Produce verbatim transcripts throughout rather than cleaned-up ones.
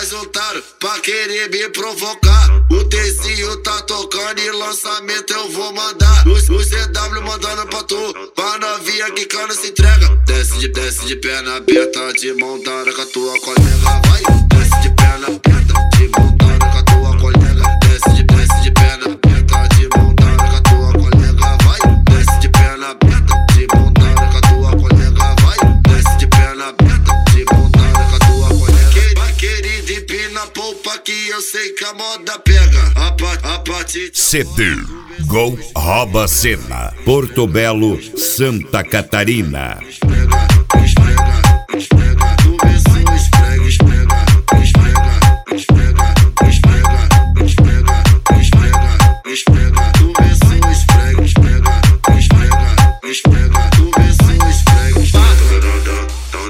mais otário pra querer me provocar. O Tezinho tá tocando e lançamento eu vou mandar. O, o C W mandando pra tu, pra novinha que cana se entrega. Desce de, desce de perna aberta, de mão dada com a tua colega. Vai, desce de perna aberta, de mão dada com a tua colega. Desce de, desce de perna aberta, de mão dada com a tua colega. Vai, desce de perna aberta, de mão dada com a tua colega. Vai, desce de perna aberta, de mão dada com a tua colega. Querida, empina a polpa que eu sei que a moda pega. A, pa, a partir de C D Gol Rouba Cena, Porto Belo, Santa Catarina. Esfrega, esfrega, esfrega, tu beijou, esfrega, esfrega, esfrega, esfrega, esfrega, esfrega, esfrega, esfrega, tu beijou, esfrega, esfrega, esfrega, esfrega, tu beijou, esfrega, esfrega.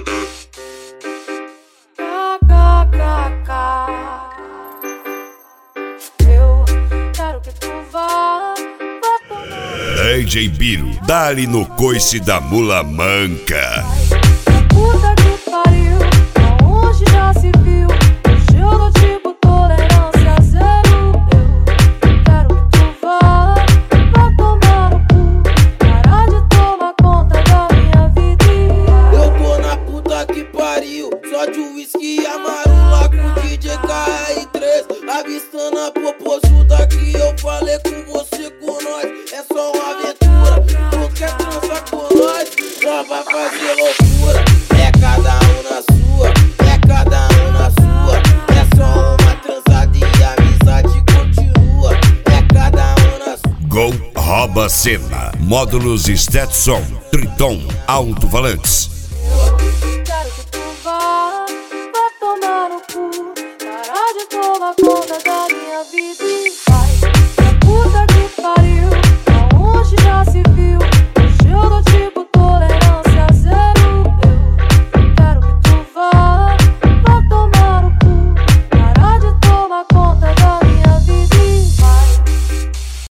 Eu quero que tu vá. D J Biro, dá-lhe no coice da mula manca. Puta que pariu, aonde já se viu? Jogo tipo tolerância zero. Eu quero que tu vá, vá tomar no cu. Parar de tomar conta da minha vida. Eu tô na puta que pariu, só de uísque amarula com D J K R três. Avistando a popozuda que eu falei com você, com nós. É só uma aventura, tu quer transar com nós? Só vai fazer loucura. É cada um na sua, é cada um na sua. É só uma transada e a amizade continua. É cada um na sua. Gol Rouba Cena, módulos Stetson, Triton, alto-falantes. Quero que tu vá, vá tomar no cu. Parar de tomar conta da minha vida.